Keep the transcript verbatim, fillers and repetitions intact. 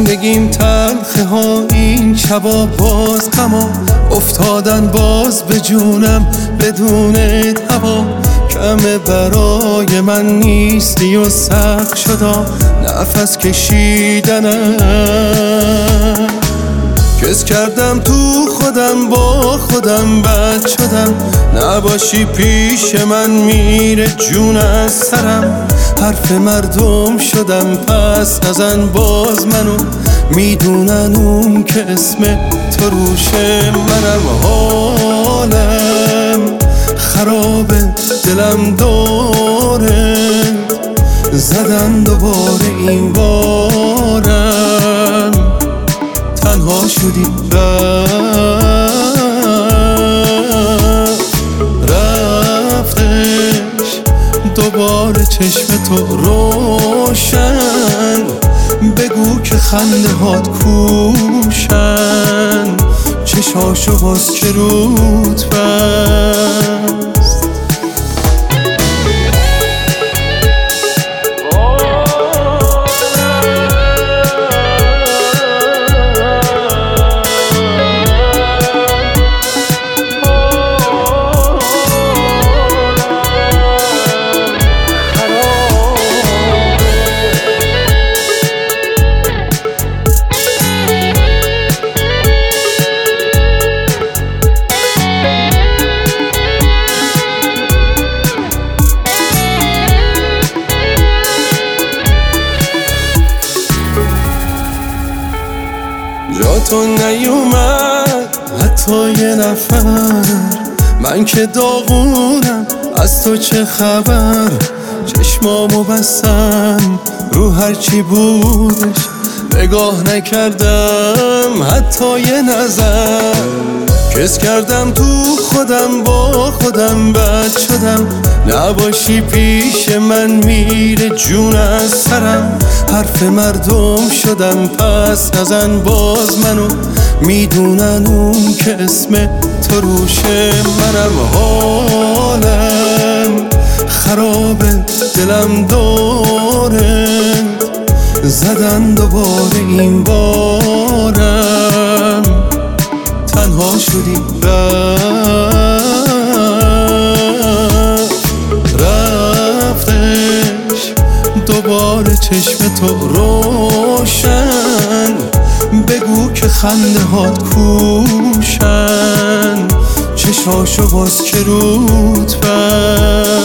زندگیم تلخه ها، این شبا باز غما افتادن باز به جونم بدون هوا. کمه برای من نیستی و سخت شدا نفس کشیدنم. کس کردم تو خودم با خودم بد شدم، نباشی پیش من میره جون از سرم. حرف مردم شدم پس نزن باز منو، میدونن اون که اسم تو روشه. منم حالم خرابه دلم داره، زدن دوباره این بارم. تنها شدی رفت رفتش دوباره چشم تو روشن. بگو که خنده هات کوشن، چشاشو باز که رود بست. جا تو نیومد حتی یه نفر، من که داغونم از تو چه خبر. چشمامو بستم رو هرچی بودش، نگاه نکردم حتی یه نظر. کس کردم تو خودم با خودم بد شدم، نباشی پیش من میره جون از سرم. حرف مردم شدم پس نزن باز منو، میدونن اون که اسم تو روشه. منم حالم خرابه دلم داره، زدن دوباره این بارم. تنها شدی رفت رفتش دوباره چشم تو روشن. بگو که خنده هات کوشن، چشاشو باز که رود بست.